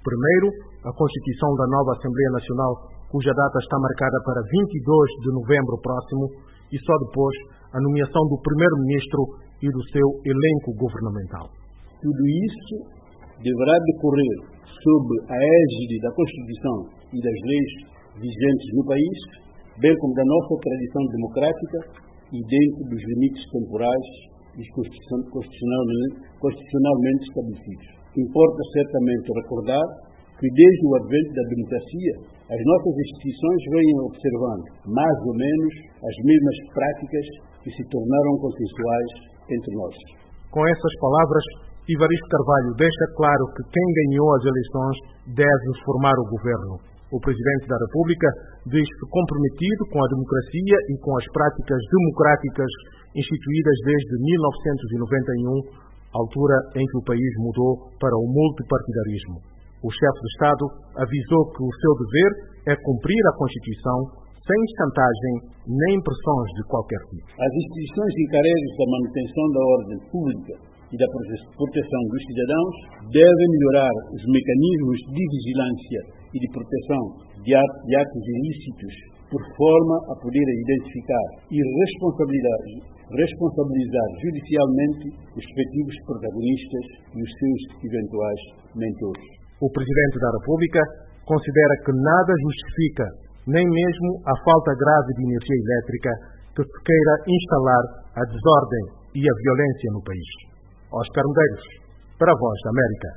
Primeiro, a constituição da nova Assembleia Nacional, cuja data está marcada para 22 de novembro próximo, e só depois a nomeação do primeiro-ministro e do seu elenco governamental. Tudo isso deverá decorrer sob a égide da Constituição e das leis vigentes no país, bem como da nossa tradição democrática e dentro dos limites temporais e constitucionalmente estabelecidos. Importa certamente recordar que desde o advento da democracia, as nossas instituições vêm observando, mais ou menos, as mesmas práticas que se tornaram consensuais entre nós. Com essas palavras, Evaristo Carvalho deixa claro que quem ganhou as eleições deve formar o governo. O Presidente da República diz-se comprometido com a democracia e com as práticas democráticas instituídas desde 1991, altura em que o país mudou para o multipartidarismo. O chefe de Estado avisou que o seu dever é cumprir a Constituição sem chantagem nem pressões de qualquer tipo. As instituições encarregues da manutenção da ordem pública e da proteção dos cidadãos devem melhorar os mecanismos de vigilância e de proteção de atos ilícitos, por forma a poder identificar e responsabilizar judicialmente os respectivos protagonistas e os seus eventuais mentores. O Presidente da República considera que nada justifica, nem mesmo a falta grave de energia elétrica, que se queira instalar a desordem e a violência no país. Oscar Medeiros, para a Voz da América.